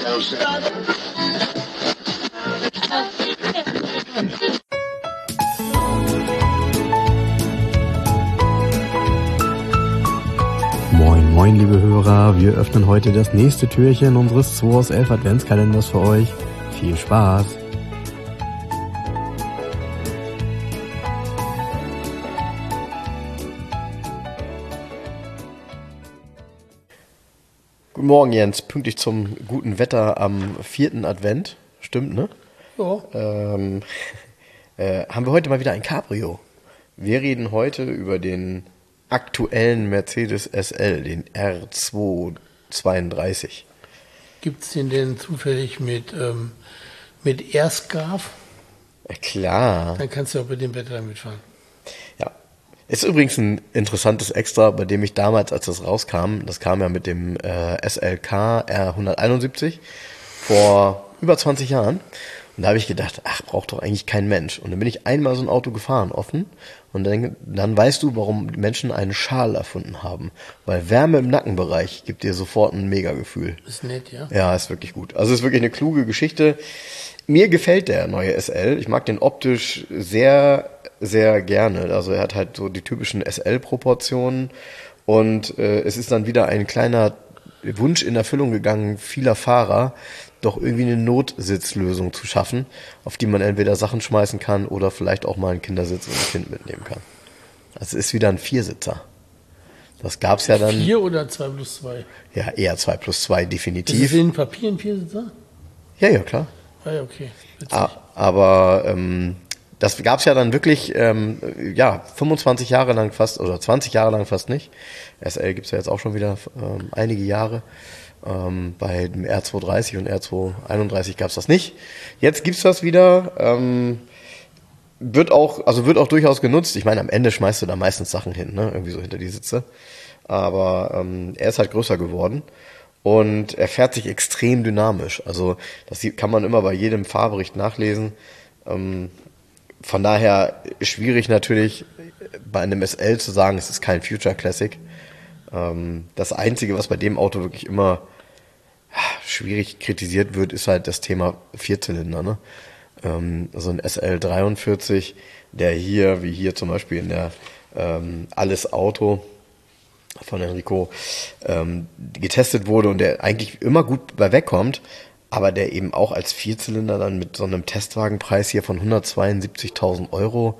Moin, moin, liebe Hörer. Wir öffnen heute das nächste Türchen unseres 2 aus 11 Adventskalenders für euch. Viel Spaß! Guten Morgen, Jens. Pünktlich zum guten Wetter am 4. Advent. Stimmt, ne? Ja. Haben wir heute mal wieder ein Cabrio. Wir reden heute über den aktuellen Mercedes SL, den R232. Gibt's den denn zufällig mit Airscarf? Klar. Dann kannst du auch bei dem Wetter damit fahren. Ja. Ist übrigens ein interessantes Extra, bei dem ich damals, als das rauskam, das kam ja mit dem SLK R171 vor über 20 Jahren. Und da habe ich gedacht, ach, braucht doch eigentlich kein Mensch. Und dann bin ich einmal so ein Auto gefahren, offen. Und dann weißt du, warum Menschen einen Schal erfunden haben. Weil Wärme im Nackenbereich gibt dir sofort ein Mega-Gefühl. Ist nett, ja? Ja, ist wirklich gut. Also ist wirklich eine kluge Geschichte. Mir gefällt der neue SL. Ich mag den optisch sehr, sehr gerne. Also er hat halt so die typischen SL-Proportionen. Und es ist dann wieder ein kleiner Wunsch in Erfüllung gegangen vieler Fahrer, doch irgendwie eine Notsitzlösung zu schaffen, auf die man entweder Sachen schmeißen kann oder vielleicht auch mal einen Kindersitz und ein Kind mitnehmen kann. Also es ist wieder ein Viersitzer. Das gab's ja dann. 4 oder 2+2? Ja, eher 2+2 definitiv. Ist es in Papier ein Viersitzer? Ja, klar. Ah ja, okay. Witzig. Aber das gab's ja dann wirklich 25 Jahre lang fast, oder 20 Jahre lang fast nicht. SL gibt's ja jetzt auch schon wieder einige Jahre. Bei dem R230 und R231 gab's das nicht. Jetzt gibt's das wieder. Wird auch durchaus genutzt. Ich meine, am Ende schmeißt du da meistens Sachen hin, ne? Irgendwie so hinter die Sitze. Aber er ist halt größer geworden. Und er fährt sich extrem dynamisch. Also das kann man immer bei jedem Fahrbericht nachlesen. Von daher schwierig natürlich bei einem SL zu sagen, es ist kein Future Classic. Das Einzige, was bei dem Auto wirklich immer schwierig kritisiert wird, ist halt das Thema Vierzylinder. Ne? So ein SL43, der wie hier zum Beispiel in der Alles Auto von Enrico getestet wurde und der eigentlich immer gut bei wegkommt, aber der eben auch als Vierzylinder dann mit so einem Testwagenpreis hier von 172.000 €,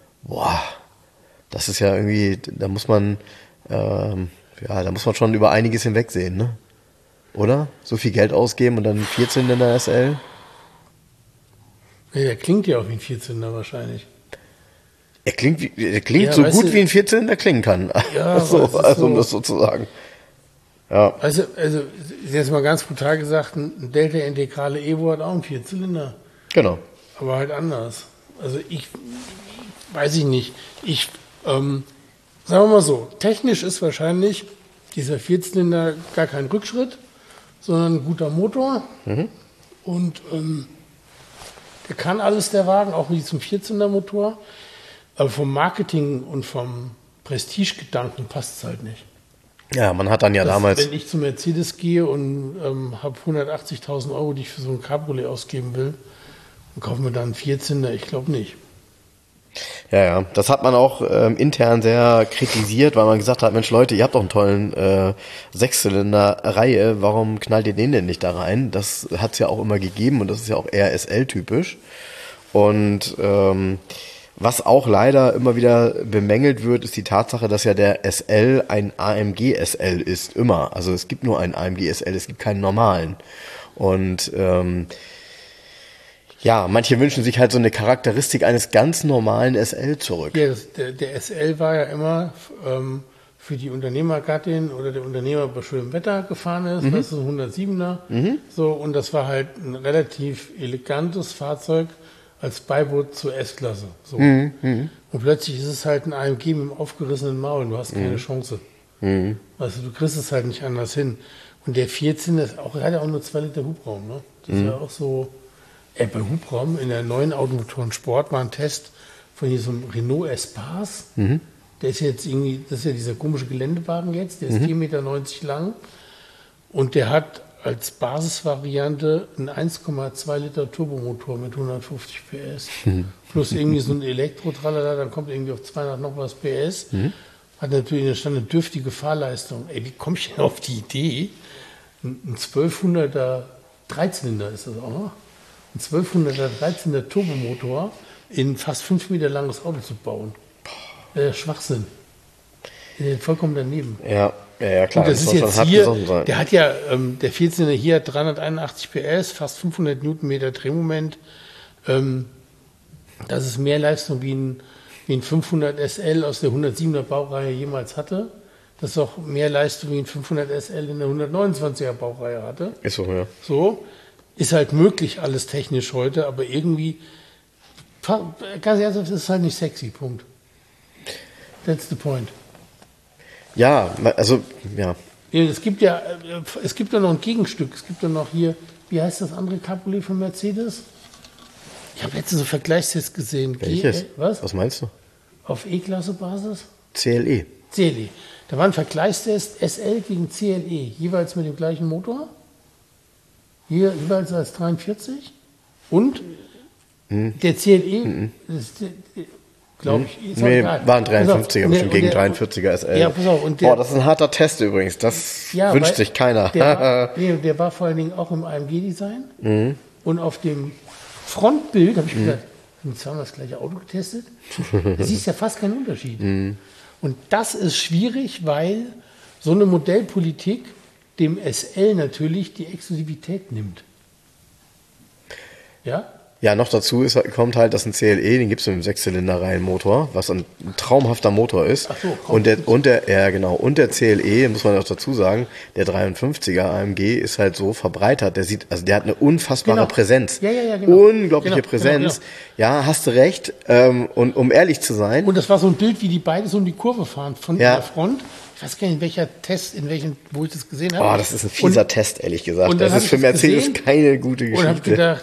das ist ja irgendwie, da muss man schon über einiges hinwegsehen, ne? Oder? So viel Geld ausgeben und dann ein Vierzylinder SL? Ja, der klingt ja auch wie ein Vierzylinder wahrscheinlich. Er klingt Ja, so gut, wie ein Vierzylinder klingen kann. Ja, um das so zu sagen. Ja. Also jetzt mal ganz brutal gesagt, ein Delta Integrale Evo hat auch einen Vierzylinder. Genau. Aber halt anders. Also weiß ich nicht. Sagen wir mal so, technisch ist wahrscheinlich dieser Vierzylinder gar kein Rückschritt, sondern ein guter Motor. Mhm. Und der kann alles, der Wagen, auch wie zum Vierzylindermotor. Aber vom Marketing und vom Prestigegedanken passt es halt nicht. Ja, man hat dann ja damals. Wenn ich zu Mercedes gehe und habe 180.000 €, die ich für so ein Cabriolet ausgeben will, und kaufe mir dann einen Vierzylinder, ich glaube nicht. Ja, das hat man auch intern sehr kritisiert, weil man gesagt hat, Mensch Leute, ihr habt doch einen tollen Sechszylinder-Reihe, warum knallt ihr den denn nicht da rein? Das hat es ja auch immer gegeben und das ist ja auch eher SL-typisch. Und was auch leider immer wieder bemängelt wird, ist die Tatsache, dass ja der SL ein AMG SL ist, immer. Also es gibt nur einen AMG SL, es gibt keinen normalen. Und manche wünschen sich halt so eine Charakteristik eines ganz normalen SL zurück. Ja, der SL war ja immer für die Unternehmergattin oder der Unternehmer bei schönem Wetter gefahren ist. Das ist ein 107er. So, und das war halt ein relativ elegantes Fahrzeug als Beiboot zur S-Klasse. So. Und plötzlich ist es halt ein AMG mit einem aufgerissenen Maul. Du hast keine Chance. Also du kriegst es halt nicht anders hin. Und der 14 hat ja auch nur 2 Liter Hubraum. Ne? Das ist ja auch so. Bei Hubraum in der neuen Automotoren Sport war ein Test von diesem Renault Espace. Der ist jetzt irgendwie, das ist ja dieser komische Geländewagen jetzt, der ist 4,90 Meter lang. Und der hat als Basisvariante einen 1,2 Liter Turbomotor mit 150 PS. Plus irgendwie so ein Elektro-Tralala, dann kommt irgendwie auf 200 noch was PS. Hat natürlich eine dürftige Fahrleistung. Ey, wie komme ich denn auf die Idee, ein 1200er Dreizylinder ist das auch noch, ein 1200er Dreizylinder Turbomotor in fast 5 Meter langes Auto zu bauen? Schwachsinn. Vollkommen daneben. Ja, klar. Und das ist jetzt hier, der hat ja, der Vierzylinder hier hat 381 PS, fast 500 Newtonmeter Drehmoment. Das ist mehr Leistung wie ein 500 SL aus der 107er Baureihe jemals hatte. Das ist auch mehr Leistung wie ein 500 SL in der 129er Baureihe hatte. Ist so, ja. So, ist halt möglich alles technisch heute, aber irgendwie, ganz ernsthaft, ist halt nicht sexy, Punkt. That's the point. Ja, also, ja. Es gibt ja noch ein Gegenstück. Es gibt ja noch hier, wie heißt das andere Cabriolet von Mercedes? Ich habe letztens so Vergleichstest gesehen. Welches? Was meinst du? Auf E-Klasse-Basis? CLE. CLE. Da war ein Vergleichstest SL gegen CLE, jeweils mit dem gleichen Motor. Hier jeweils als 43. Und der CLE, glaube ich, ist nee, egal. war ein 53er bestimmt gegen 43er SL. Ja, pass auf. Und boah, das ist ein harter Test übrigens. Das wünscht sich keiner. Der war vor allen Dingen auch im AMG-Design. Und auf dem Frontbild habe ich gesagt, haben wir das gleiche Auto getestet? Da siehst ja fast keinen Unterschied. Und das ist schwierig, weil so eine Modellpolitik dem SL natürlich die Exklusivität nimmt. Ja? Ja, noch dazu kommt halt, dass ein CLE, den gibt's mit einem 6-Zylinder-Reihenmotor, was ein traumhafter Motor ist. Ach so, und der CLE, muss man auch dazu sagen, der 53er AMG ist halt so verbreitert. Der hat eine unfassbare Präsenz. Ja, genau. Unglaubliche Präsenz. Genau. Ja, hast du recht. Und um ehrlich zu sein. Und das war so ein Bild, wie die beide so um die Kurve fahren von der Front. Ich weiß gar nicht, in welcher Test, wo ich das gesehen habe. Oh, das ist ein fieser Test, ehrlich gesagt. Und das ist für Mercedes keine gute Geschichte. Und habe gedacht,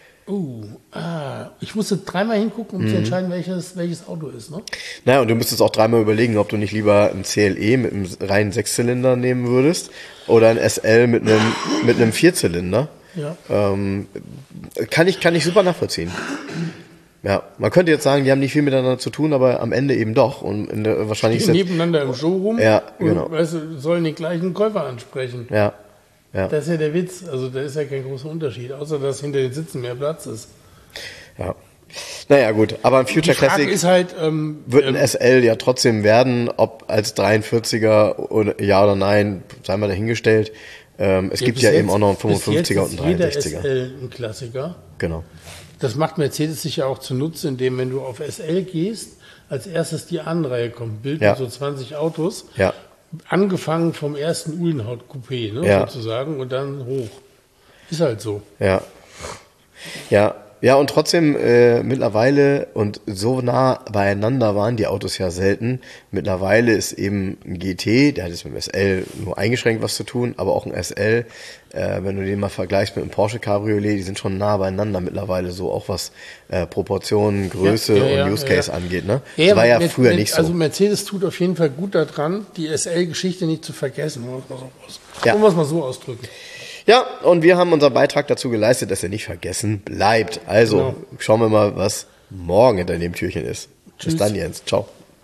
ich musste dreimal hingucken, um zu entscheiden, welches Auto ist. Ne? Naja, und du müsstest auch dreimal überlegen, ob du nicht lieber ein CLE mit einem reinen 6-Zylinder nehmen würdest oder ein SL mit einem 4-Zylinder. Ja. Kann ich super nachvollziehen. Ja, man könnte jetzt sagen, die haben nicht viel miteinander zu tun, aber am Ende eben doch. Und wahrscheinlich stehen nebeneinander im Showroom genau. und sollen den gleichen Käufer ansprechen. Ja. Das ist ja der Witz. Also da ist ja kein großer Unterschied, außer dass hinter den Sitzen mehr Platz ist. Ja. Naja, gut. Aber ein Future Classic ist halt, wird ein SL ja trotzdem werden, ob als 43er oder ja oder nein, sei mal dahingestellt. Es gibt ja eben auch noch einen 55er und einen 63er. Jeder SL ein Klassiker. Genau. Das macht Mercedes sich ja auch zunutze, indem, wenn du auf SL gehst, als erstes die Anreihe kommt. Bild mit so 20 Autos. Ja. Angefangen vom ersten Uhlenhaut-Coupé, ne, sozusagen, und dann hoch. Ist halt so. Ja. Ja, und trotzdem mittlerweile, und so nah beieinander waren die Autos ja selten, mittlerweile ist eben ein GT, der hat jetzt mit dem SL nur eingeschränkt was zu tun, aber auch ein SL, wenn du den mal vergleichst mit einem Porsche Cabriolet, die sind schon nah beieinander mittlerweile, so auch was Proportionen, Größe und Use Case angeht. Ne? Das war ja früher nicht so. Also Mercedes tut auf jeden Fall gut daran, die SL-Geschichte nicht zu vergessen, wollen wir es mal so ausdrücken. Ja, und wir haben unseren Beitrag dazu geleistet, dass er nicht vergessen bleibt. Also schauen wir mal, was morgen hinter dem Türchen ist. Tschüss. Bis dann, Jens. Ciao.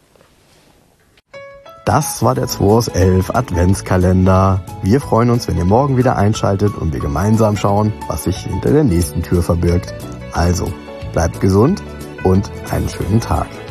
Das war der 2 aus 11 Adventskalender. Wir freuen uns, wenn ihr morgen wieder einschaltet und wir gemeinsam schauen, was sich hinter der nächsten Tür verbirgt. Also, bleibt gesund und einen schönen Tag.